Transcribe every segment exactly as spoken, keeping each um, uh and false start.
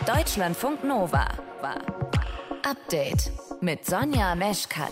Deutschlandfunk Nova. Update mit Sonja Meschkat.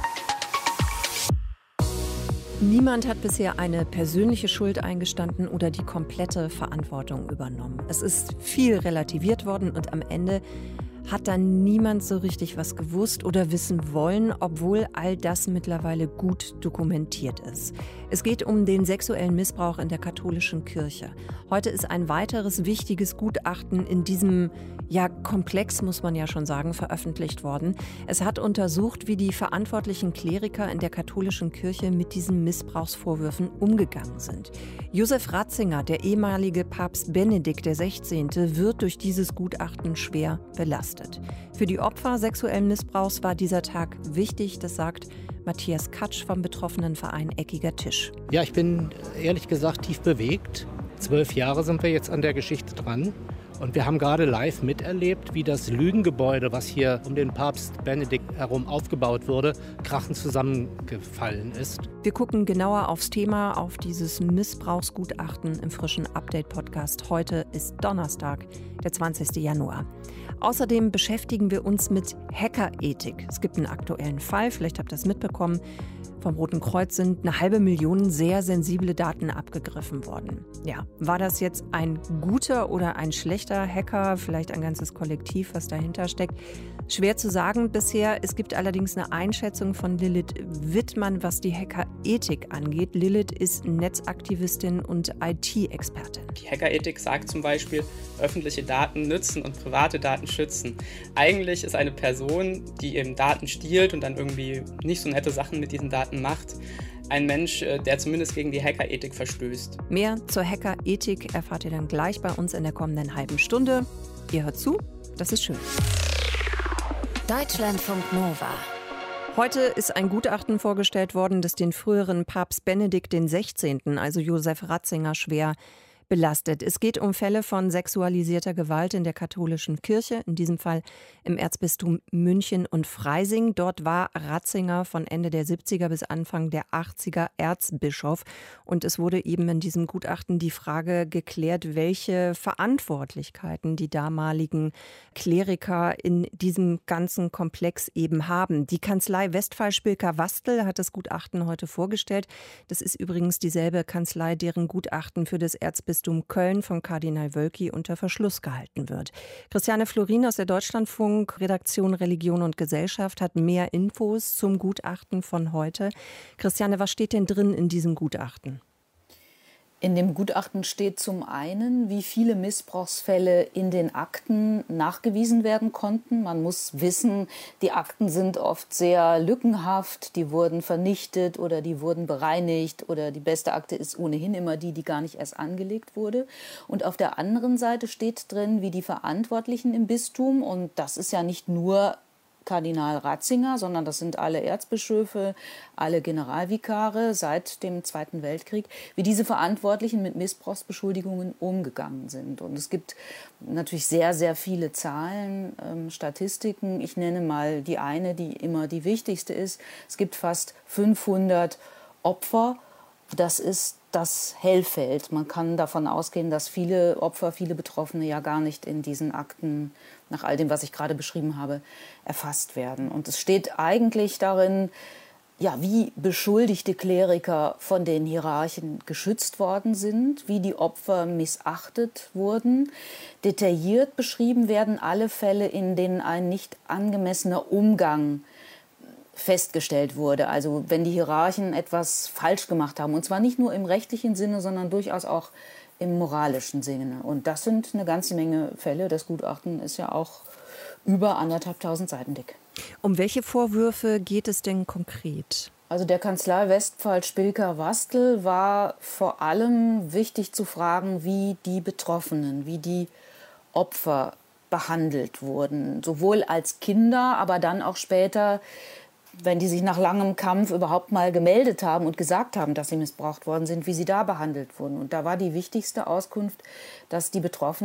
Niemand hat bisher eine persönliche Schuld eingestanden oder die komplette Verantwortung übernommen. Es ist viel relativiert worden und am Ende hat dann niemand so richtig was gewusst oder wissen wollen, obwohl all das mittlerweile gut dokumentiert ist. Es geht um den sexuellen Missbrauch in der katholischen Kirche. Heute ist ein weiteres wichtiges Gutachten in diesem ja, Komplex, muss man ja schon sagen, veröffentlicht worden. Es hat untersucht, wie die verantwortlichen Kleriker in der katholischen Kirche mit diesen Missbrauchsvorwürfen umgegangen sind. Josef Ratzinger, der ehemalige Papst Benedikt der Sechzehnte, wird durch dieses Gutachten schwer belastet. Für die Opfer sexuellen Missbrauchs war dieser Tag wichtig, das sagt Matthias Katsch vom betroffenen Verein Eckiger Tisch. Ja, ich bin ehrlich gesagt tief bewegt. Zwölf Jahre sind wir jetzt an der Geschichte dran. Und wir haben gerade live miterlebt, wie das Lügengebäude, was hier um den Papst Benedikt herum aufgebaut wurde, krachend zusammengefallen ist. Wir gucken genauer aufs Thema, auf dieses Missbrauchsgutachten im frischen Update-Podcast. Heute ist Donnerstag, der zwanzigsten Januar. Außerdem beschäftigen wir uns mit Hackerethik. Es gibt einen aktuellen Fall, vielleicht habt ihr das mitbekommen. Vom Roten Kreuz sind eine halbe Million sehr sensible Daten abgegriffen worden. Ja, war das jetzt ein guter oder ein schlechter Hacker? Vielleicht ein ganzes Kollektiv, was dahinter steckt? Schwer zu sagen bisher. Es gibt allerdings eine Einschätzung von Lilith Wittmann, was die Hackerethik angeht. Lilith ist Netzaktivistin und I T-Expertin. Die Hackerethik sagt zum Beispiel, öffentliche Daten nützen und private Daten schützen. Eigentlich ist eine Person, die eben Daten stiehlt und dann irgendwie nicht so nette Sachen mit diesen Daten macht, ein Mensch, der zumindest gegen die Hackerethik verstößt. Mehr zur Hackerethik erfahrt ihr dann gleich bei uns in der kommenden halben Stunde. Ihr hört zu, das ist schön. Deutschlandfunk Nova. Heute ist ein Gutachten vorgestellt worden, das den früheren Papst Benedikt der Sechzehnte, also Josef Ratzinger, schwer belastet. Es geht um Fälle von sexualisierter Gewalt in der katholischen Kirche, in diesem Fall im Erzbistum München und Freising. Dort war Ratzinger von Ende der siebziger bis Anfang der achtziger Erzbischof. Und es wurde eben in diesem Gutachten die Frage geklärt, welche Verantwortlichkeiten die damaligen Kleriker in diesem ganzen Komplex eben haben. Die Kanzlei Westphal-Spilker-Wastel hat das Gutachten heute vorgestellt. Das ist übrigens dieselbe Kanzlei, deren Gutachten für das Erzbistum Köln von Kardinal Wölki unter Verschluss gehalten wird. Christiane Florin aus der Deutschlandfunk-Redaktion Religion und Gesellschaft hat mehr Infos zum Gutachten von heute. Christiane, was steht denn drin in diesem Gutachten? In dem Gutachten steht zum einen, wie viele Missbrauchsfälle in den Akten nachgewiesen werden konnten. Man muss wissen, die Akten sind oft sehr lückenhaft, die wurden vernichtet oder die wurden bereinigt oder die beste Akte ist ohnehin immer die, die gar nicht erst angelegt wurde. Und auf der anderen Seite steht drin, wie die Verantwortlichen im Bistum, und das ist ja nicht nur Kardinal Ratzinger, sondern das sind alle Erzbischöfe, alle Generalvikare seit dem Zweiten Weltkrieg, wie diese Verantwortlichen mit Missbrauchsbeschuldigungen umgegangen sind. Und es gibt natürlich sehr, sehr viele Zahlen, ähm, Statistiken. Ich nenne mal die eine, die immer die wichtigste ist. Es gibt fast fünfhundert Opfer. Das ist das Hellfeld. Man kann davon ausgehen, dass viele Opfer, viele Betroffene ja gar nicht in diesen Akten, nach all dem, was ich gerade beschrieben habe, erfasst werden. Und es steht eigentlich darin, ja, wie beschuldigte Kleriker von den Hierarchen geschützt worden sind, wie die Opfer missachtet wurden. Detailliert beschrieben werden alle Fälle, in denen ein nicht angemessener Umgang festgestellt wurde. Also wenn die Hierarchen etwas falsch gemacht haben. Und zwar nicht nur im rechtlichen Sinne, sondern durchaus auch im moralischen Sinne. Und das sind eine ganze Menge Fälle. Das Gutachten ist ja auch über anderthalbtausend Seiten dick. Um welche Vorwürfe geht es denn konkret? Also der Kanzlei Westphal-Spilker-Wastel war vor allem wichtig zu fragen, wie die Betroffenen, wie die Opfer behandelt wurden. Sowohl als Kinder, aber dann auch später, wenn die sich nach langem Kampf überhaupt mal gemeldet haben und gesagt haben, dass sie missbraucht worden sind, wie sie da behandelt wurden. Und da war die wichtigste Auskunft, dass die Betroffenen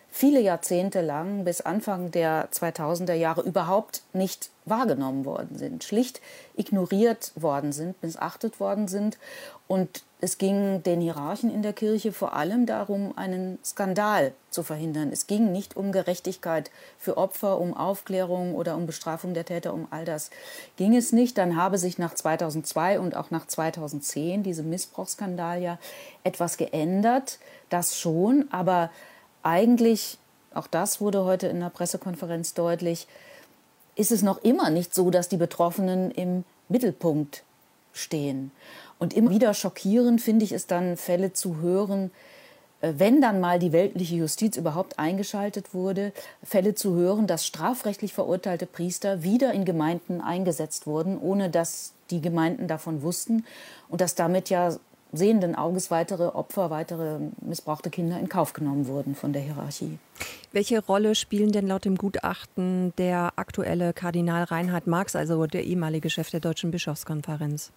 viele Jahrzehnte lang bis Anfang der zweitausender Jahre überhaupt nicht wahrgenommen worden sind, schlicht ignoriert worden sind, missachtet worden sind. Und es ging den Hierarchen in der Kirche vor allem darum, einen Skandal zu verhindern. Es ging nicht um Gerechtigkeit für Opfer, um Aufklärung oder um Bestrafung der Täter, um all das ging es nicht. Dann habe sich nach zweitausendzwei und auch nach zweitausendzehn, diesem Missbrauchsskandal, ja etwas geändert. Das schon, aber eigentlich, auch das wurde heute in der Pressekonferenz deutlich, ist es noch immer nicht so, dass die Betroffenen im Mittelpunkt stehen. Und immer wieder schockierend finde ich es dann, Fälle zu hören, wenn dann mal die weltliche Justiz überhaupt eingeschaltet wurde, Fälle zu hören, dass strafrechtlich verurteilte Priester wieder in Gemeinden eingesetzt wurden, ohne dass die Gemeinden davon wussten und dass damit ja sehenden Auges weitere Opfer, weitere missbrauchte Kinder in Kauf genommen wurden von der Hierarchie. Welche Rolle spielen denn laut dem Gutachten der aktuelle Kardinal Reinhard Marx, also der ehemalige Chef der Deutschen Bischofskonferenz?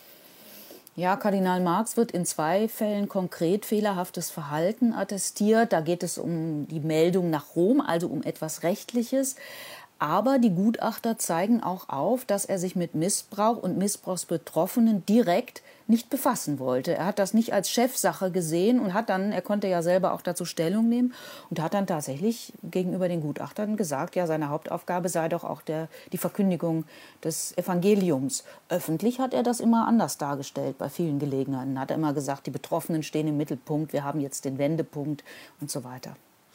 Ja, Kardinal Marx wird in zwei Fällen konkret fehlerhaftes Verhalten attestiert. Da geht es um die Meldung nach Rom, also um etwas Rechtliches. Aber die Gutachter zeigen auch auf, dass er sich mit Missbrauch und Missbrauchsbetroffenen direkt nicht befassen wollte. Er hat das nicht als Chefsache gesehen und hat dann, er konnte ja selber auch dazu Stellung nehmen und hat dann tatsächlich gegenüber den Gutachtern gesagt, ja, seine Hauptaufgabe sei doch auch der, die Verkündigung des Evangeliums. Öffentlich hat er das immer anders dargestellt bei vielen Gelegenheiten. Hat er immer gesagt, die Betroffenen stehen im Mittelpunkt, wir haben jetzt den Wendepunkt und so weiter.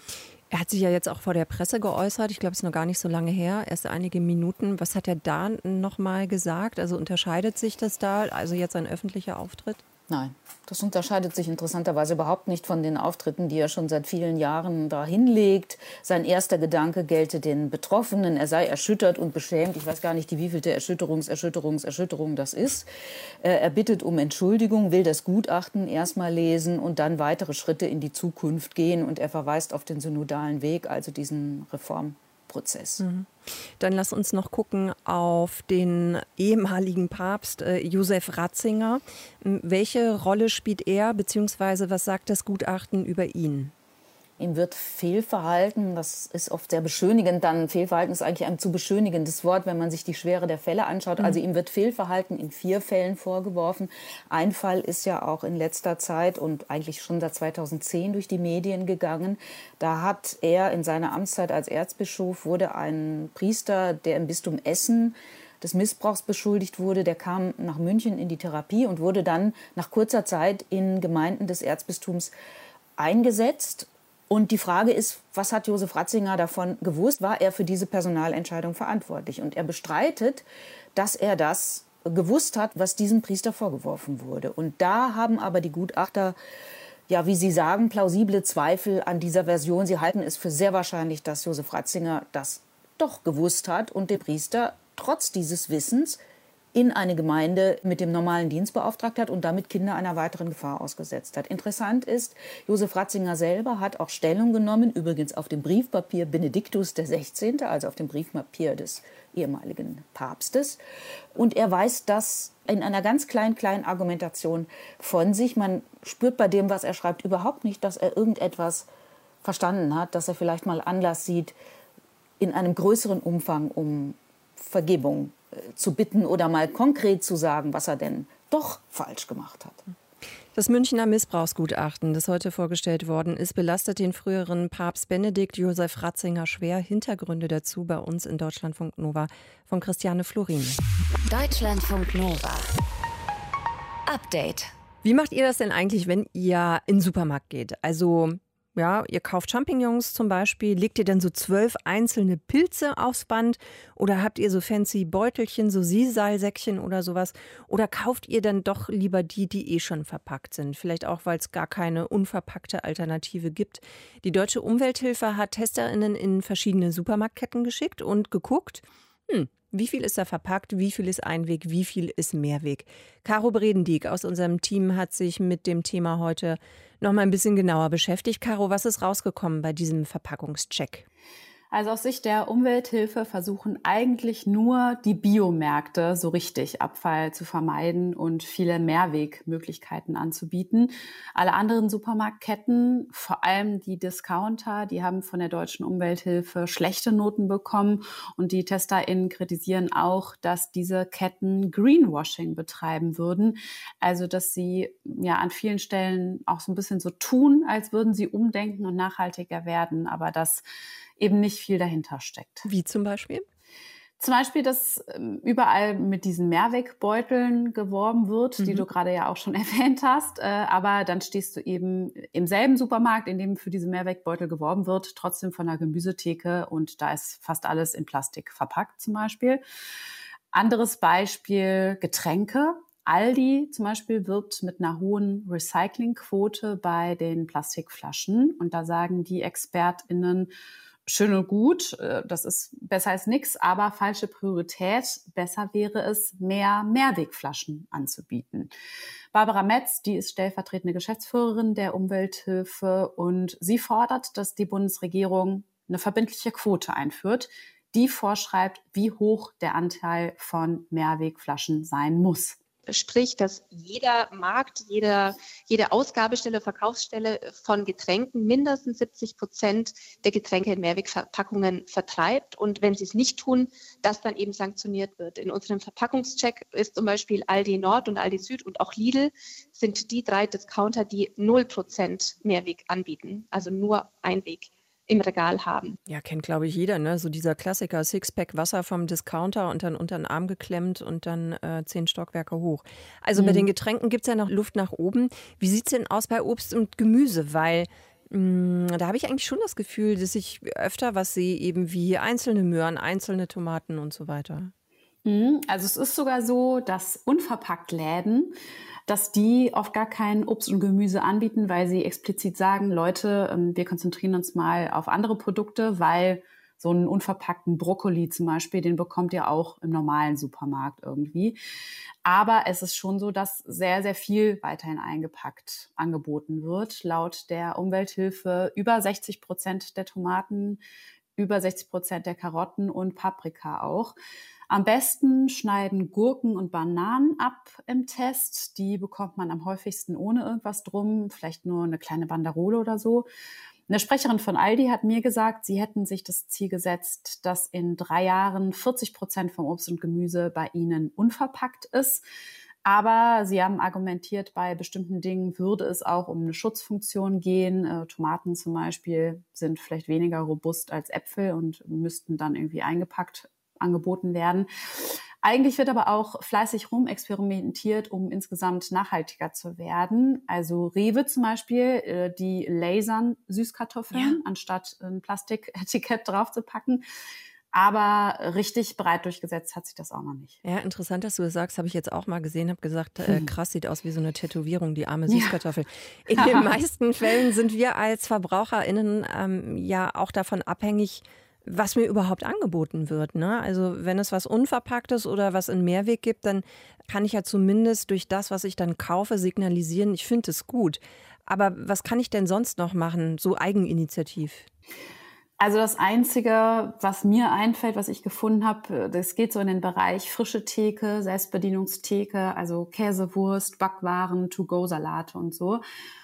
Er hat sich ja jetzt auch vor der Presse geäußert. Ich glaube, es ist noch gar nicht so lange her, erst einige Minuten. Was hat er da noch mal gesagt? Also unterscheidet sich das da, also jetzt ein öffentlicher Auftritt? Nein, das unterscheidet sich interessanterweise überhaupt nicht von den Auftritten, die er schon seit vielen Jahren da hinlegt. Sein erster Gedanke gelte den Betroffenen. Er sei erschüttert und beschämt. Ich weiß gar nicht, die wievielte Erschütterungs-, Erschütterungs-, Erschütterung das ist. Er bittet um Entschuldigung, will das Gutachten erstmal lesen und dann weitere Schritte in die Zukunft gehen. Und er verweist auf den synodalen Weg, also diesen Reformprozess. Mhm. Dann lass uns noch gucken auf den ehemaligen Papst äh, Josef Ratzinger. Welche Rolle spielt er, beziehungsweise was sagt das Gutachten über ihn? Ihm wird Fehlverhalten, das ist oft sehr beschönigend, dann Fehlverhalten ist eigentlich ein zu beschönigendes Wort, wenn man sich die Schwere der Fälle anschaut. Also ihm wird Fehlverhalten in vier Fällen vorgeworfen. Ein Fall ist ja auch in letzter Zeit und eigentlich schon seit zweitausendzehn durch die Medien gegangen. Da hat er in seiner Amtszeit als Erzbischof, wurde ein Priester, der im Bistum Essen des Missbrauchs beschuldigt wurde, der kam nach München in die Therapie und wurde dann nach kurzer Zeit in Gemeinden des Erzbistums eingesetzt. Und die Frage ist, was hat Josef Ratzinger davon gewusst? War er für diese Personalentscheidung verantwortlich? Und er bestreitet, dass er das gewusst hat, was diesem Priester vorgeworfen wurde. Und da haben aber die Gutachter, ja, wie sie sagen, plausible Zweifel an dieser Version. Sie halten es für sehr wahrscheinlich, dass Josef Ratzinger das doch gewusst hat und den Priester trotz dieses Wissens in eine Gemeinde mit dem normalen Dienst beauftragt hat und damit Kinder einer weiteren Gefahr ausgesetzt hat. Interessant ist, Josef Ratzinger selber hat auch Stellung genommen, übrigens auf dem Briefpapier Benediktus der Sechzehnte., also auf dem Briefpapier des ehemaligen Papstes. Und er weist das in einer ganz kleinen, kleinen Argumentation von sich. Man spürt bei dem, was er schreibt, überhaupt nicht, dass er irgendetwas verstanden hat, dass er vielleicht mal Anlass sieht, in einem größeren Umfang um Vergebung zu bitten oder mal konkret zu sagen, was er denn doch falsch gemacht hat. Das Münchner Missbrauchsgutachten, das heute vorgestellt worden ist, belastet den früheren Papst Benedikt Josef Ratzinger schwer. Hintergründe dazu bei uns in Deutschlandfunk Nova von Christiane Florin. Deutschlandfunk Nova. Update. Wie macht ihr das denn eigentlich, wenn ihr in den Supermarkt geht? Also ja, ihr kauft Champignons zum Beispiel, legt ihr dann so zwölf einzelne Pilze aufs Band oder habt ihr so fancy Beutelchen, so Sisalsäckchen oder sowas? Oder kauft ihr dann doch lieber die, die eh schon verpackt sind? Vielleicht auch, weil es gar keine unverpackte Alternative gibt. Die Deutsche Umwelthilfe hat TesterInnen in verschiedene Supermarktketten geschickt und geguckt, hm, wie viel ist da verpackt, wie viel ist Einweg, wie viel ist Mehrweg. Caro Bredendieck aus unserem Team hat sich mit dem Thema heute noch mal ein bisschen genauer beschäftigt. Caro, was ist rausgekommen bei diesem Verpackungscheck? Also aus Sicht der Umwelthilfe versuchen eigentlich nur die Biomärkte so richtig Abfall zu vermeiden und viele Mehrwegmöglichkeiten anzubieten. Alle anderen Supermarktketten, vor allem die Discounter, die haben von der deutschen Umwelthilfe schlechte Noten bekommen und die TesterInnen kritisieren auch, dass diese Ketten Greenwashing betreiben würden. Also dass sie ja an vielen Stellen auch so ein bisschen so tun, als würden sie umdenken und nachhaltiger werden, aber das eben nicht viel dahinter steckt. Wie zum Beispiel? Zum Beispiel, dass überall mit diesen Mehrwegbeuteln geworben wird, mhm. die du gerade ja auch schon erwähnt hast. Aber dann stehst du eben im selben Supermarkt, in dem für diese Mehrwegbeutel geworben wird, trotzdem von der Gemüsetheke und da ist fast alles in Plastik verpackt zum Beispiel. Anderes Beispiel, Getränke. Aldi zum Beispiel wirbt mit einer hohen Recyclingquote bei den Plastikflaschen. Und da sagen die ExpertInnen, schön und gut, das ist besser als nichts, aber falsche Priorität. Besser wäre es, mehr Mehrwegflaschen anzubieten. Barbara Metz, die ist stellvertretende Geschäftsführerin der Umwelthilfe und sie fordert, dass die Bundesregierung eine verbindliche Quote einführt, die vorschreibt, wie hoch der Anteil von Mehrwegflaschen sein muss. Sprich, dass jeder Markt, jeder, jede Ausgabestelle, Verkaufsstelle von Getränken mindestens siebzig Prozent der Getränke in Mehrwegverpackungen vertreibt. Und wenn sie es nicht tun, das dann eben sanktioniert wird. In unserem Verpackungscheck ist zum Beispiel Aldi Nord und Aldi Süd und auch Lidl sind die drei Discounter, die null Prozent Mehrweg anbieten, also nur Einweg im Regal haben. Ja, kennt, glaube ich, jeder, ne? So dieser Klassiker, Sixpack Wasser vom Discounter und dann unter den Arm geklemmt und dann äh, zehn Stockwerke hoch. Also mhm. bei den Getränken gibt es ja noch Luft nach oben. Wie sieht es denn aus bei Obst und Gemüse? Weil mh, da habe ich eigentlich schon das Gefühl, dass ich öfter was sehe, eben wie einzelne Möhren, einzelne Tomaten und so weiter. Also es ist sogar so, dass Unverpacktläden, dass die oft gar kein Obst und Gemüse anbieten, weil sie explizit sagen, Leute, wir konzentrieren uns mal auf andere Produkte, weil so einen unverpackten Brokkoli zum Beispiel, den bekommt ihr auch im normalen Supermarkt irgendwie. Aber es ist schon so, dass sehr, sehr viel weiterhin eingepackt angeboten wird. Laut der Umwelthilfe über sechzig Prozent der Tomaten, über sechzig Prozent der Karotten und Paprika auch. Am besten schneiden Gurken und Bananen ab im Test. Die bekommt man am häufigsten ohne irgendwas drum, vielleicht nur eine kleine Banderole oder so. Eine Sprecherin von Aldi hat mir gesagt, sie hätten sich das Ziel gesetzt, dass in drei Jahren vierzig Prozent vom Obst und Gemüse bei ihnen unverpackt ist. Aber sie haben argumentiert, bei bestimmten Dingen würde es auch um eine Schutzfunktion gehen. Äh, Tomaten zum Beispiel sind vielleicht weniger robust als Äpfel und müssten dann irgendwie eingepackt angeboten werden. Eigentlich wird aber auch fleißig rumexperimentiert, um insgesamt nachhaltiger zu werden. Also Rewe zum Beispiel, die lasern Süßkartoffeln, ja. anstatt ein Plastiketikett draufzupacken. Aber richtig breit durchgesetzt hat sich das auch noch nicht. Ja, interessant, dass du das sagst, habe ich jetzt auch mal gesehen, habe gesagt, äh, krass, sieht aus wie so eine Tätowierung, die arme Süßkartoffel. Ja. In den meisten Fällen sind wir als VerbraucherInnen ähm, ja auch davon abhängig, was mir überhaupt angeboten wird. Ne? Also wenn es was Unverpacktes oder was in Mehrweg gibt, dann kann ich ja zumindest durch das, was ich dann kaufe, signalisieren, ich finde es gut. Aber was kann ich denn sonst noch machen, so eigeninitiativ? Also das Einzige, was mir einfällt, was ich gefunden habe, das geht so in den Bereich frische Theke, Selbstbedienungstheke, also Käse, Wurst, Backwaren, To-Go-Salate und so.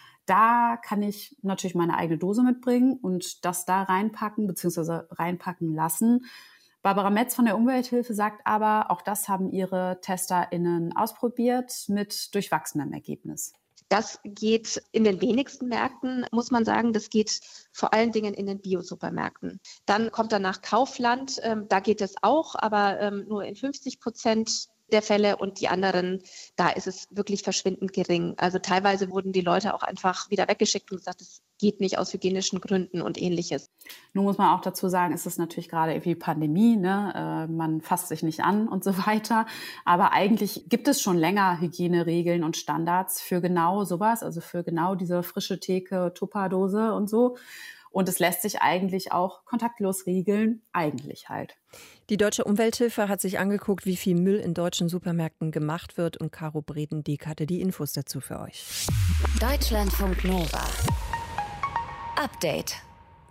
Da kann ich natürlich meine eigene Dose mitbringen und das da reinpacken bzw. reinpacken lassen. Barbara Metz von der Umwelthilfe sagt aber, auch das haben ihre TesterInnen ausprobiert mit durchwachsenem Ergebnis. Das geht in den wenigsten Märkten, muss man sagen. Das geht vor allen Dingen in den Bio-Supermärkten. Dann kommt danach Kaufland. Ähm, da geht es auch, aber ähm, nur in fünfzig Prozent der Fälle und die anderen, da ist es wirklich verschwindend gering. Also teilweise wurden die Leute auch einfach wieder weggeschickt und gesagt, es geht nicht aus hygienischen Gründen und ähnliches. Nun muss man auch dazu sagen, es ist natürlich gerade irgendwie Pandemie, ne? Äh, man fasst sich nicht an und so weiter. Aber eigentlich gibt es schon länger Hygieneregeln und Standards für genau sowas, also für genau diese frische Theke, Tupperdose und so. Und es lässt sich eigentlich auch kontaktlos regeln, eigentlich halt. Die Deutsche Umwelthilfe hat sich angeguckt, wie viel Müll in deutschen Supermärkten gemacht wird. Und Caro Bredendieck hatte die Infos dazu für euch. Deutschlandfunk Nova. Update.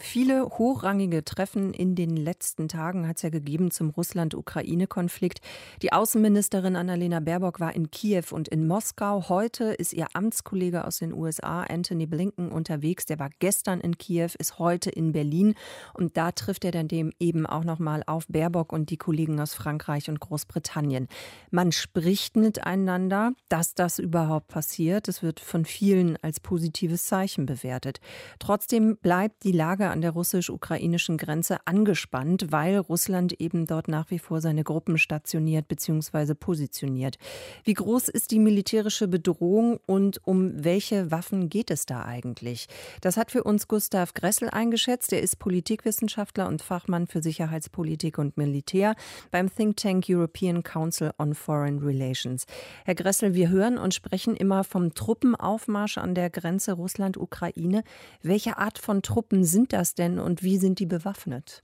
Viele hochrangige Treffen in den letzten Tagen hat es ja gegeben zum Russland-Ukraine-Konflikt. Die Außenministerin Annalena Baerbock war in Kiew und in Moskau. Heute ist ihr Amtskollege aus den U S A, Antony Blinken, unterwegs. Der war gestern in Kiew, ist heute in Berlin. Und da trifft er dann dem eben auch nochmal auf Baerbock und die Kollegen aus Frankreich und Großbritannien. Man spricht miteinander, dass das überhaupt passiert. Es wird von vielen als positives Zeichen bewertet. Trotzdem bleibt die Lage an der russisch-ukrainischen Grenze angespannt, weil Russland eben dort nach wie vor seine Gruppen stationiert bzw. positioniert. Wie groß ist die militärische Bedrohung und um welche Waffen geht es da eigentlich? Das hat für uns Gustav Gressel eingeschätzt. Er ist Politikwissenschaftler und Fachmann für Sicherheitspolitik und Militär beim Think Tank European Council on Foreign Relations. Herr Gressel, wir hören und sprechen immer vom Truppenaufmarsch an der Grenze Russland-Ukraine. Welche Art von Truppen sind das denn und wie sind die bewaffnet?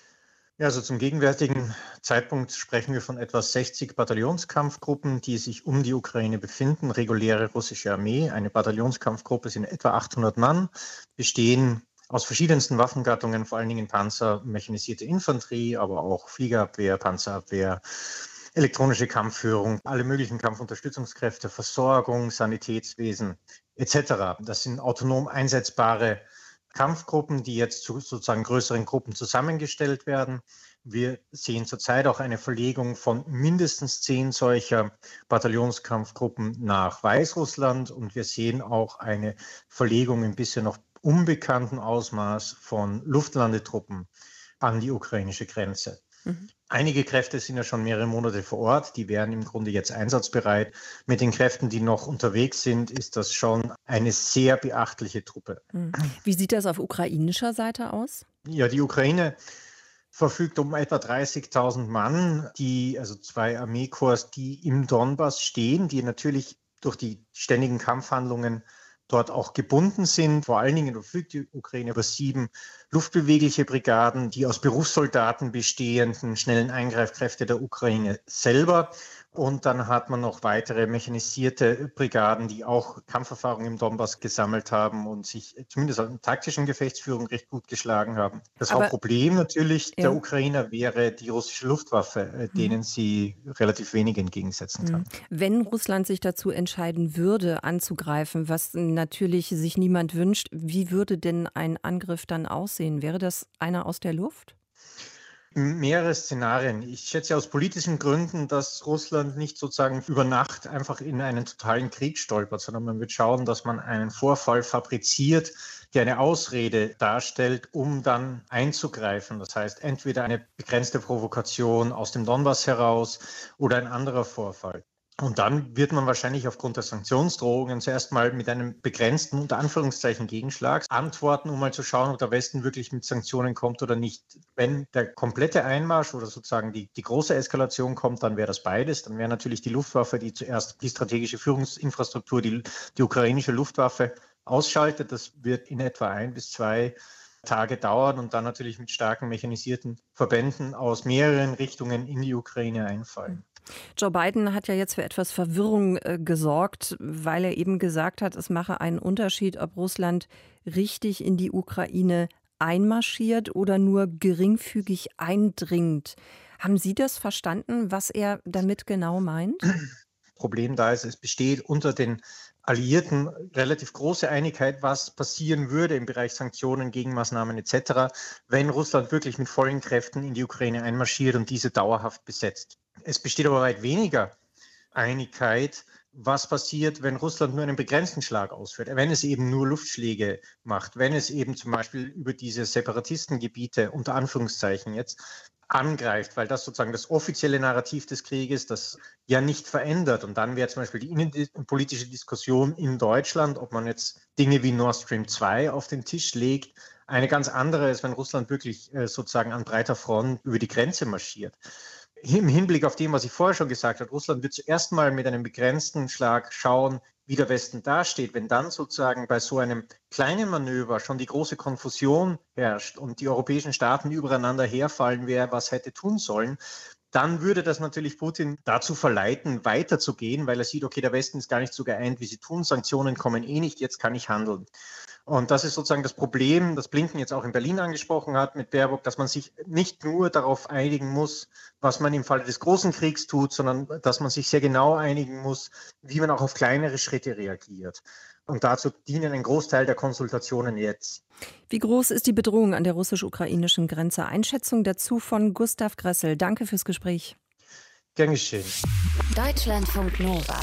Ja, also zum gegenwärtigen Zeitpunkt sprechen wir von etwa sechzig Bataillonskampfgruppen, die sich um die Ukraine befinden. Reguläre russische Armee. Eine Bataillonskampfgruppe sind etwa achthundert Mann, bestehen aus verschiedensten Waffengattungen, vor allen Dingen Panzer, mechanisierte Infanterie, aber auch Fliegerabwehr, Panzerabwehr, elektronische Kampfführung, alle möglichen Kampfunterstützungskräfte, Versorgung, Sanitätswesen et cetera. Das sind autonom einsetzbare Kampfgruppen, die jetzt zu sozusagen größeren Gruppen zusammengestellt werden. Wir sehen zurzeit auch eine Verlegung von mindestens zehn solcher Bataillonskampfgruppen nach Weißrussland und wir sehen auch eine Verlegung im bisher noch unbekannten Ausmaß von Luftlandetruppen an die ukrainische Grenze. Mhm. Einige Kräfte sind ja schon mehrere Monate vor Ort, die wären im Grunde jetzt einsatzbereit. Mit den Kräften, die noch unterwegs sind, ist das schon eine sehr beachtliche Truppe. Wie sieht das auf ukrainischer Seite aus? Ja, die Ukraine verfügt um etwa dreißigtausend Mann, die, also zwei Armeekorps, die im Donbass stehen, die natürlich durch die ständigen Kampfhandlungen dort auch gebunden sind. Vor allen Dingen verfügt die Ukraine über sieben luftbewegliche Brigaden, die aus Berufssoldaten bestehenden schnellen Eingreifkräfte der Ukraine selber. Und dann hat man noch weitere mechanisierte Brigaden, die auch Kampferfahrung im Donbass gesammelt haben und sich zumindest in taktischen Gefechtsführung recht gut geschlagen haben. Das Aber, Hauptproblem natürlich ja. der Ukrainer wäre die russische Luftwaffe, denen mhm. sie relativ wenig entgegensetzen kann. Wenn Russland sich dazu entscheiden würde, anzugreifen, was natürlich sich niemand wünscht, wie würde denn ein Angriff dann aussehen? Wäre das einer aus der Luft? Mehrere Szenarien. Ich schätze aus politischen Gründen, dass Russland nicht sozusagen über Nacht einfach in einen totalen Krieg stolpert, sondern man wird schauen, dass man einen Vorfall fabriziert, der eine Ausrede darstellt, um dann einzugreifen. Das heißt, entweder eine begrenzte Provokation aus dem Donbass heraus oder ein anderer Vorfall. Und dann wird man wahrscheinlich aufgrund der Sanktionsdrohungen zuerst mal mit einem begrenzten, unter Anführungszeichen, Gegenschlag antworten, um mal zu schauen, ob der Westen wirklich mit Sanktionen kommt oder nicht. Wenn der komplette Einmarsch oder sozusagen die, die große Eskalation kommt, dann wäre das beides. Dann wäre natürlich die Luftwaffe, die zuerst die strategische Führungsinfrastruktur, die, die ukrainische Luftwaffe ausschaltet. Das wird in etwa ein bis zwei Tage dauern und dann natürlich mit starken mechanisierten Verbänden aus mehreren Richtungen in die Ukraine einfallen. Joe Biden hat ja jetzt für etwas Verwirrung äh, gesorgt, weil er eben gesagt hat, es mache einen Unterschied, ob Russland richtig in die Ukraine einmarschiert oder nur geringfügig eindringt. Haben Sie das verstanden, was er damit genau meint? Problem da ist, es besteht unter den Alliierten relativ große Einigkeit, was passieren würde im Bereich Sanktionen, Gegenmaßnahmen et cetera, wenn Russland wirklich mit vollen Kräften in die Ukraine einmarschiert und diese dauerhaft besetzt. Es besteht aber weit weniger Einigkeit, was passiert, wenn Russland nur einen begrenzten Schlag ausführt, wenn es eben nur Luftschläge macht, wenn es eben zum Beispiel über diese Separatistengebiete, unter Anführungszeichen jetzt, angreift, weil das sozusagen das offizielle Narrativ des Krieges, das ja nicht verändert. Und dann wäre zum Beispiel die innenpolitische Diskussion in Deutschland, ob man jetzt Dinge wie Nord Stream zwei auf den Tisch legt, eine ganz andere ist, wenn Russland wirklich äh, sozusagen an breiter Front über die Grenze marschiert. Im Hinblick auf dem, was ich vorher schon gesagt habe, Russland wird zuerst mal mit einem begrenzten Schlag schauen, wie der Westen dasteht. Wenn dann sozusagen bei so einem kleinen Manöver schon die große Konfusion herrscht und die europäischen Staaten übereinander herfallen, wer was hätte tun sollen, dann würde das natürlich Putin dazu verleiten, weiterzugehen, weil er sieht, okay, der Westen ist gar nicht so geeint, wie sie tun, Sanktionen kommen eh nicht, jetzt kann ich handeln. Und das ist sozusagen das Problem, das Blinken jetzt auch in Berlin angesprochen hat mit Baerbock, dass man sich nicht nur darauf einigen muss, was man im Falle des großen Kriegs tut, sondern dass man sich sehr genau einigen muss, wie man auch auf kleinere Schritte reagiert. Und dazu dienen ein Großteil der Konsultationen jetzt. Wie groß ist die Bedrohung an der russisch-ukrainischen Grenze? Einschätzung dazu von Gustav Gressel. Danke fürs Gespräch. Gern geschehen. Deutschlandfunk Nova.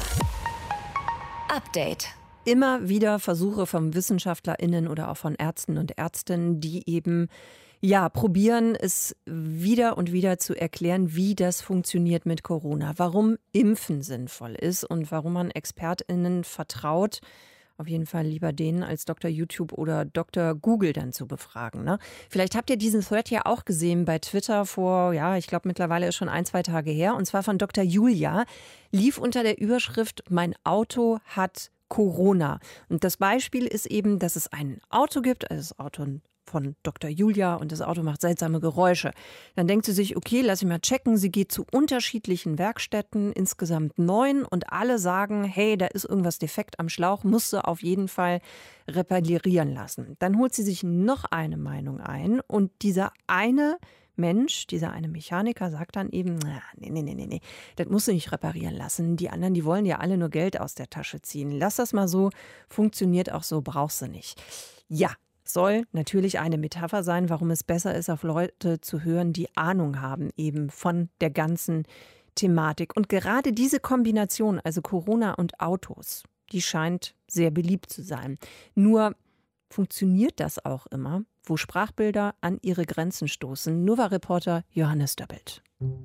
Update. Immer wieder Versuche von WissenschaftlerInnen oder auch von Ärzten und Ärztinnen, die eben ja probieren, es wieder und wieder zu erklären, wie das funktioniert mit Corona, warum Impfen sinnvoll ist und warum man ExpertInnen vertraut, auf jeden Fall lieber denen als Doktor YouTube oder Doktor Google dann zu befragen. Ne? Vielleicht habt ihr diesen Thread ja auch gesehen bei Twitter vor, ja, ich glaube mittlerweile ist schon ein, zwei Tage her, und zwar von Doktor Julia, lief unter der Überschrift „Mein Auto hat Corona". Und das Beispiel ist eben, dass es ein Auto gibt, also das Auto von Doktor Julia, und das Auto macht seltsame Geräusche. Dann denkt sie sich, okay, lass ich mal checken. Sie geht zu unterschiedlichen Werkstätten, insgesamt neun, und alle sagen, hey, da ist irgendwas defekt am Schlauch, musst du auf jeden Fall reparieren lassen. Dann holt sie sich noch eine Meinung ein, und dieser eine Mensch, dieser eine Mechaniker sagt dann eben, nee, nee, nee, nee, nee, das musst du nicht reparieren lassen. Die anderen, die wollen ja alle nur Geld aus der Tasche ziehen. Lass das mal so, funktioniert auch so, brauchst du nicht. Ja, soll natürlich eine Metapher sein, warum es besser ist, auf Leute zu hören, die Ahnung haben eben von der ganzen Thematik. Und gerade diese Kombination, also Corona und Autos, die scheint sehr beliebt zu sein. Nur funktioniert das auch immer, wo Sprachbilder an ihre Grenzen stoßen? Nova-Reporter Johannes Döbbelt.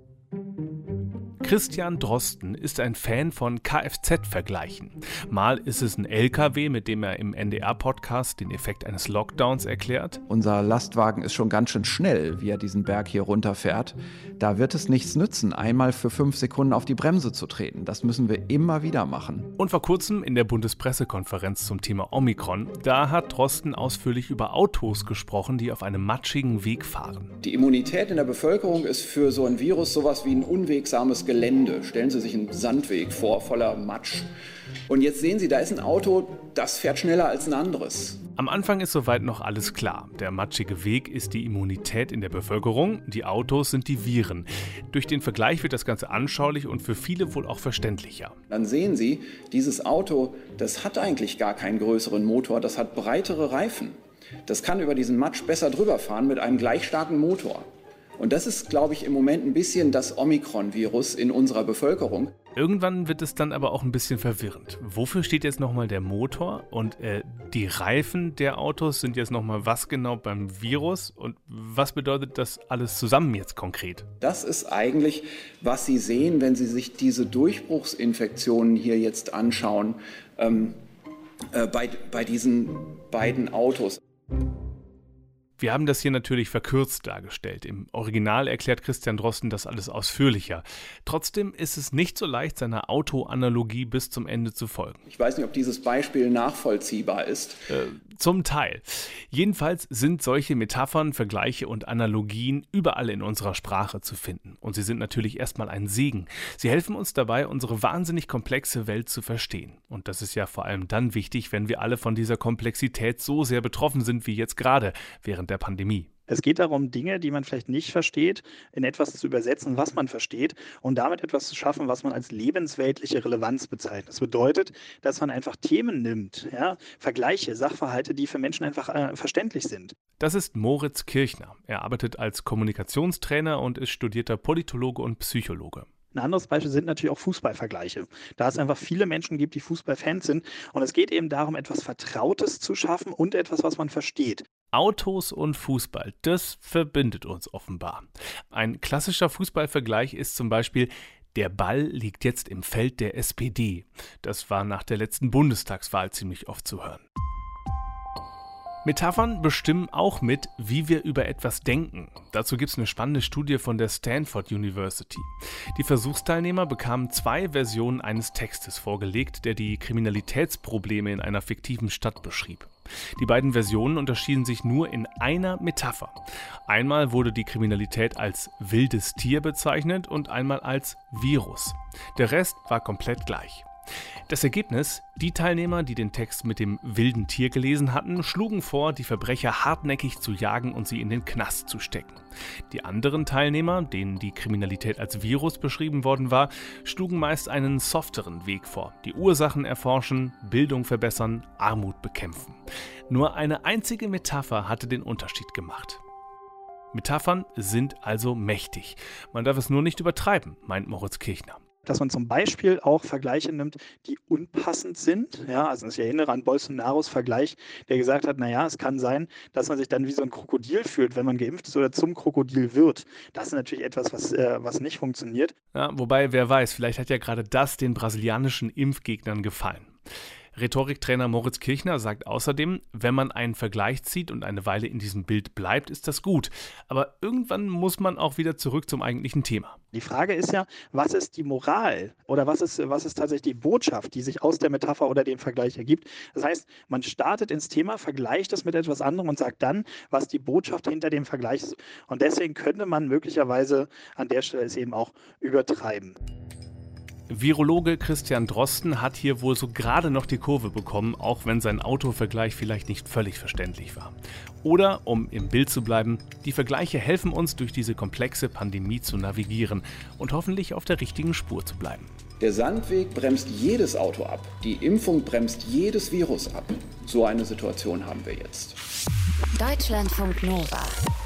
Christian Drosten ist ein Fan von Kfz-Vergleichen. Mal ist es ein L K W, mit dem er im N D R-Podcast den Effekt eines Lockdowns erklärt. Unser Lastwagen ist schon ganz schön schnell, wie er diesen Berg hier runterfährt. Da wird es nichts nützen, einmal für fünf Sekunden auf die Bremse zu treten. Das müssen wir immer wieder machen. Und vor kurzem in der Bundespressekonferenz zum Thema Omikron, da hat Drosten ausführlich über Autos gesprochen, die auf einem matschigen Weg fahren. Die Immunität in der Bevölkerung ist für so ein Virus sowas wie ein unwegsames Gelände. Stellen Sie sich einen Sandweg vor, voller Matsch. Und jetzt sehen Sie, da ist ein Auto, das fährt schneller als ein anderes. Am Anfang ist soweit noch alles klar. Der matschige Weg ist die Immunität in der Bevölkerung, die Autos sind die Viren. Durch den Vergleich wird das Ganze anschaulich und für viele wohl auch verständlicher. Dann sehen Sie, dieses Auto, das hat eigentlich gar keinen größeren Motor, das hat breitere Reifen. Das kann über diesen Matsch besser drüber fahren mit einem gleich starken Motor. Und das ist, glaube ich, im Moment ein bisschen das Omikron-Virus in unserer Bevölkerung. Irgendwann wird es dann aber auch ein bisschen verwirrend. Wofür steht jetzt nochmal der Motor? Und äh, die Reifen der Autos sind jetzt nochmal was genau beim Virus? Und was bedeutet das alles zusammen jetzt konkret? Das ist eigentlich, was Sie sehen, wenn Sie sich diese Durchbruchsinfektionen hier jetzt anschauen, ähm, äh, bei, bei diesen beiden Autos. Wir haben das hier natürlich verkürzt dargestellt. Im Original erklärt Christian Drosten das alles ausführlicher. Trotzdem ist es nicht so leicht, seiner Autoanalogie bis zum Ende zu folgen. Ich weiß nicht, ob dieses Beispiel nachvollziehbar ist. Äh, zum Teil. Jedenfalls sind solche Metaphern, Vergleiche und Analogien überall in unserer Sprache zu finden. Und sie sind natürlich erstmal ein Segen. Sie helfen uns dabei, unsere wahnsinnig komplexe Welt zu verstehen. Und das ist ja vor allem dann wichtig, wenn wir alle von dieser Komplexität so sehr betroffen sind wie jetzt gerade während der Pandemie. Es geht darum, Dinge, die man vielleicht nicht versteht, in etwas zu übersetzen, was man versteht, und damit etwas zu schaffen, was man als lebensweltliche Relevanz bezeichnet. Das bedeutet, dass man einfach Themen nimmt, ja, Vergleiche, Sachverhalte, die für Menschen einfach äh, verständlich sind. Das ist Moritz Kirchner. Er arbeitet als Kommunikationstrainer und ist studierter Politologe und Psychologe. Ein anderes Beispiel sind natürlich auch Fußballvergleiche. Da es einfach viele Menschen gibt, die Fußballfans sind. Und es geht eben darum, etwas Vertrautes zu schaffen und etwas, was man versteht. Autos und Fußball, das verbindet uns offenbar. Ein klassischer Fußballvergleich ist zum Beispiel: Der Ball liegt jetzt im Feld der S P D. Das war nach der letzten Bundestagswahl ziemlich oft zu hören. Metaphern bestimmen auch mit, wie wir über etwas denken. Dazu gibt es eine spannende Studie von der Stanford University. Die Versuchsteilnehmer bekamen zwei Versionen eines Textes vorgelegt, der die Kriminalitätsprobleme in einer fiktiven Stadt beschrieb. Die beiden Versionen unterschieden sich nur in einer Metapher. Einmal wurde die Kriminalität als wildes Tier bezeichnet und einmal als Virus. Der Rest war komplett gleich. Das Ergebnis: Die Teilnehmer, die den Text mit dem wilden Tier gelesen hatten, schlugen vor, die Verbrecher hartnäckig zu jagen und sie in den Knast zu stecken. Die anderen Teilnehmer, denen die Kriminalität als Virus beschrieben worden war, schlugen meist einen softeren Weg vor: die Ursachen erforschen, Bildung verbessern, Armut bekämpfen. Nur eine einzige Metapher hatte den Unterschied gemacht. Metaphern sind also mächtig. Man darf es nur nicht übertreiben, meint Moritz Kirchner. Dass man zum Beispiel auch Vergleiche nimmt, die unpassend sind. Ja, also ich erinnere an Bolsonaros Vergleich, der gesagt hat, naja, es kann sein, dass man sich dann wie so ein Krokodil fühlt, wenn man geimpft ist oder zum Krokodil wird. Das ist natürlich etwas, was, äh, was nicht funktioniert. Ja, wobei, wer weiß, vielleicht hat ja gerade das den brasilianischen Impfgegnern gefallen. Rhetoriktrainer Moritz Kirchner sagt außerdem, wenn man einen Vergleich zieht und eine Weile in diesem Bild bleibt, ist das gut. Aber irgendwann muss man auch wieder zurück zum eigentlichen Thema. Die Frage ist ja, was ist die Moral oder was ist, was ist tatsächlich die Botschaft, die sich aus der Metapher oder dem Vergleich ergibt? Das heißt, man startet ins Thema, vergleicht es mit etwas anderem und sagt dann, was die Botschaft hinter dem Vergleich ist. Und deswegen könnte man möglicherweise an der Stelle es eben auch übertreiben. Virologe Christian Drosten hat hier wohl so gerade noch die Kurve bekommen, auch wenn sein Autovergleich vielleicht nicht völlig verständlich war. Oder, um im Bild zu bleiben, die Vergleiche helfen uns, durch diese komplexe Pandemie zu navigieren und hoffentlich auf der richtigen Spur zu bleiben. Der Sandweg bremst jedes Auto ab. Die Impfung bremst jedes Virus ab. So eine Situation haben wir jetzt. Deutschlandfunk Nova.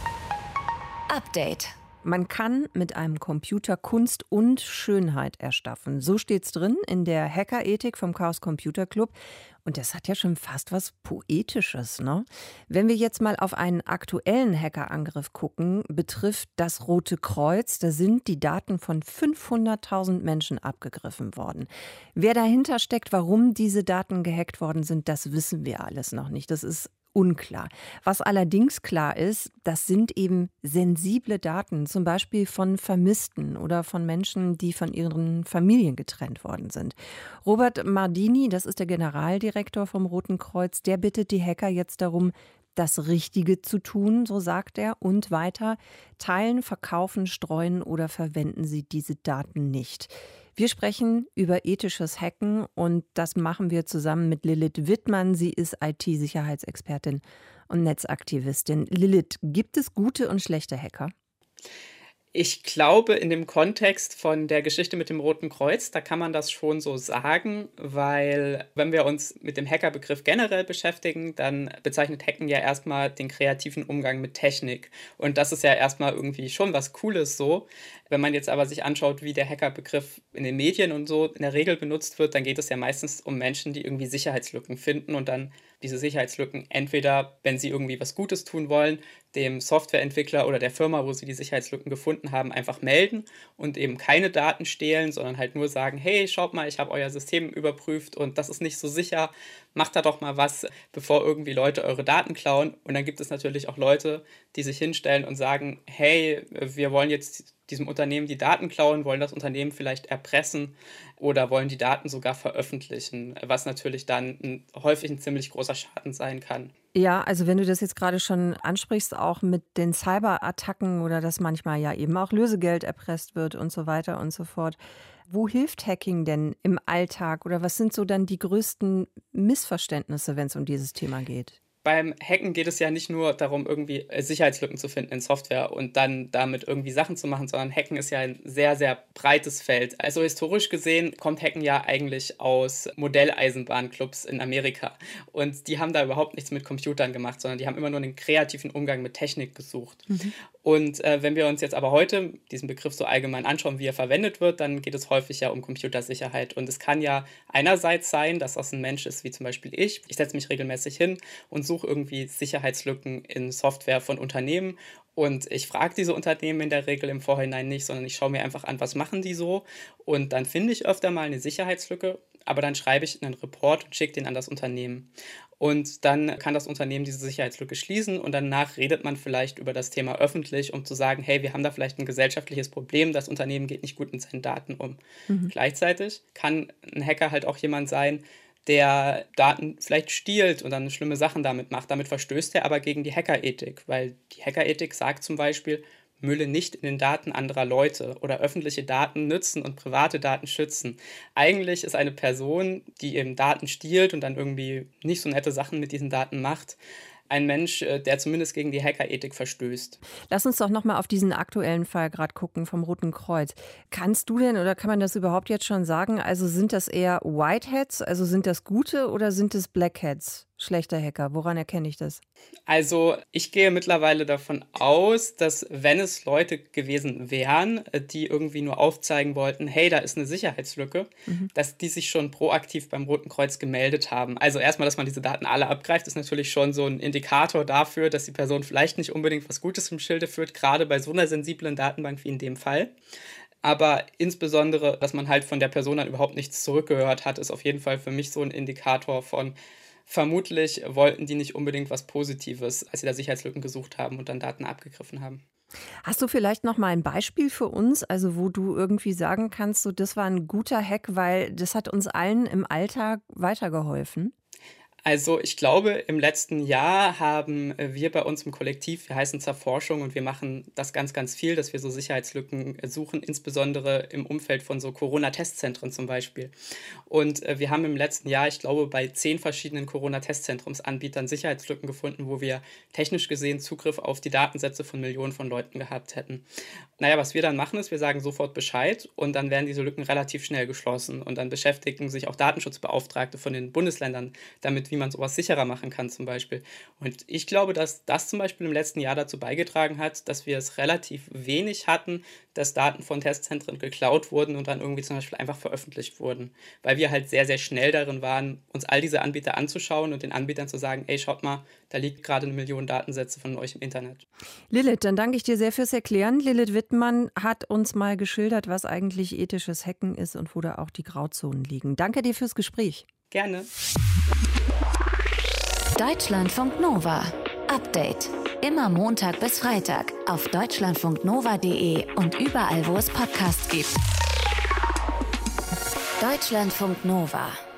Update. Man kann mit einem Computer Kunst und Schönheit erschaffen. So steht's drin in der Hackerethik vom Chaos Computer Club. Und das hat ja schon fast was Poetisches, ne? Wenn wir jetzt mal auf einen aktuellen Hackerangriff gucken, betrifft das Rote Kreuz. Da sind die Daten von fünfhunderttausend Menschen abgegriffen worden. Wer dahinter steckt, warum diese Daten gehackt worden sind, das wissen wir alles noch nicht. Das ist unklar. Was allerdings klar ist, das sind eben sensible Daten, zum Beispiel von Vermissten oder von Menschen, die von ihren Familien getrennt worden sind. Robert Mardini, das ist der Generaldirektor vom Roten Kreuz, der bittet die Hacker jetzt darum, das Richtige zu tun, so sagt er, und weiter: teilen, verkaufen, streuen oder verwenden Sie diese Daten nicht. Wir sprechen über ethisches Hacken und das machen wir zusammen mit Lilith Wittmann. Sie ist I T-Sicherheitsexpertin und Netzaktivistin. Lilith, gibt es gute und schlechte Hacker? Ich glaube, in dem Kontext von der Geschichte mit dem Roten Kreuz, da kann man das schon so sagen, weil wenn wir uns mit dem Hackerbegriff generell beschäftigen, dann bezeichnet Hacken ja erstmal den kreativen Umgang mit Technik. Und das ist ja erstmal irgendwie schon was Cooles so. Wenn man jetzt aber sich anschaut, wie der Hackerbegriff in den Medien und so in der Regel benutzt wird, dann geht es ja meistens um Menschen, die irgendwie Sicherheitslücken finden und dann diese Sicherheitslücken entweder, wenn sie irgendwie was Gutes tun wollen, dem Softwareentwickler oder der Firma, wo sie die Sicherheitslücken gefunden haben, einfach melden und eben keine Daten stehlen, sondern halt nur sagen, hey, schaut mal, ich habe euer System überprüft und das ist nicht so sicher, macht da doch mal was, bevor irgendwie Leute eure Daten klauen. Und dann gibt es natürlich auch Leute, die sich hinstellen und sagen, hey, wir wollen jetzt diesem Unternehmen die Daten klauen, wollen das Unternehmen vielleicht erpressen oder wollen die Daten sogar veröffentlichen, was natürlich dann ein, häufig ein ziemlich großer Schaden sein kann. Ja, also wenn du das jetzt gerade schon ansprichst, auch mit den Cyberattacken oder dass manchmal ja eben auch Lösegeld erpresst wird und so weiter und so fort. Wo hilft Hacking denn im Alltag oder was sind so dann die größten Missverständnisse, wenn es um dieses Thema geht? Beim Hacken geht es ja nicht nur darum, irgendwie Sicherheitslücken zu finden in Software und dann damit irgendwie Sachen zu machen, sondern Hacken ist ja ein sehr, sehr breites Feld. Also historisch gesehen kommt Hacken ja eigentlich aus Modelleisenbahnclubs in Amerika. Und die haben da überhaupt nichts mit Computern gemacht, sondern die haben immer nur einen kreativen Umgang mit Technik gesucht. Mhm. Und äh, wenn wir uns jetzt aber heute diesen Begriff so allgemein anschauen, wie er verwendet wird, dann geht es häufig ja um Computersicherheit. Und es kann ja einerseits sein, dass das ein Mensch ist, wie zum Beispiel ich. Ich setze mich regelmäßig hin und suche irgendwie Sicherheitslücken in Software von Unternehmen. Und ich frage diese Unternehmen in der Regel im Vorhinein nicht, sondern ich schaue mir einfach an, was machen die so. Und dann finde ich öfter mal eine Sicherheitslücke, aber dann schreibe ich einen Report und schicke den an das Unternehmen. Und dann kann das Unternehmen diese Sicherheitslücke schließen und danach redet man vielleicht über das Thema öffentlich, um zu sagen, hey, wir haben da vielleicht ein gesellschaftliches Problem, das Unternehmen geht nicht gut mit seinen Daten um. Mhm. Gleichzeitig kann ein Hacker halt auch jemand sein, der Daten vielleicht stiehlt und dann schlimme Sachen damit macht. Damit verstößt er aber gegen die Hackerethik, weil die Hackerethik sagt zum Beispiel, Mülle nicht in den Daten anderer Leute oder öffentliche Daten nützen und private Daten schützen. Eigentlich ist eine Person, die eben Daten stiehlt und dann irgendwie nicht so nette Sachen mit diesen Daten macht, ein Mensch, der zumindest gegen die Hackerethik verstößt. Lass uns doch nochmal auf diesen aktuellen Fall gerade gucken vom Roten Kreuz. Kannst du denn oder kann man das überhaupt jetzt schon sagen? Also sind das eher Whiteheads, also sind das gute oder sind es Blackheads? Schlechter Hacker, woran erkenne ich das? Also ich gehe mittlerweile davon aus, dass wenn es Leute gewesen wären, die irgendwie nur aufzeigen wollten, hey, da ist eine Sicherheitslücke, mhm. dass die sich schon proaktiv beim Roten Kreuz gemeldet haben. Also erstmal, dass man diese Daten alle abgreift, ist natürlich schon so ein Indikator dafür, dass die Person vielleicht nicht unbedingt was Gutes im Schilde führt, gerade bei so einer sensiblen Datenbank wie in dem Fall. Aber insbesondere, dass man halt von der Person dann überhaupt nichts zurückgehört hat, ist auf jeden Fall für mich so ein Indikator von, vermutlich wollten die nicht unbedingt was Positives, als sie da Sicherheitslücken gesucht haben und dann Daten abgegriffen haben. Hast du vielleicht noch mal ein Beispiel für uns, also wo du irgendwie sagen kannst, so das war ein guter Hack, weil das hat uns allen im Alltag weitergeholfen? Also ich glaube, im letzten Jahr haben wir bei uns im Kollektiv, wir heißen Zerforschung und wir machen das ganz, ganz viel, dass wir so Sicherheitslücken suchen, insbesondere im Umfeld von so Corona-Testzentren zum Beispiel. Und wir haben im letzten Jahr, ich glaube, bei zehn verschiedenen Corona-Testzentrumsanbietern Sicherheitslücken gefunden, wo wir technisch gesehen Zugriff auf die Datensätze von Millionen von Leuten gehabt hätten. Naja, was wir dann machen ist, wir sagen sofort Bescheid und dann werden diese Lücken relativ schnell geschlossen und dann beschäftigen sich auch Datenschutzbeauftragte von den Bundesländern damit, wie man sowas sicherer machen kann zum Beispiel. Und ich glaube, dass das zum Beispiel im letzten Jahr dazu beigetragen hat, dass wir es relativ wenig hatten, dass Daten von Testzentren geklaut wurden und dann irgendwie zum Beispiel einfach veröffentlicht wurden. Weil wir halt sehr, sehr schnell darin waren, uns all diese Anbieter anzuschauen und den Anbietern zu sagen, ey, schaut mal, da liegt gerade eine Million Datensätze von euch im Internet. Lilith, dann danke ich dir sehr fürs Erklären. Lilith Wittmann hat uns mal geschildert, was eigentlich ethisches Hacken ist und wo da auch die Grauzonen liegen. Danke dir fürs Gespräch. Gerne. Deutschlandfunk Nova. Update. Immer Montag bis Freitag auf deutschlandfunknova punkt de und überall, wo es Podcasts gibt. Deutschlandfunk Nova.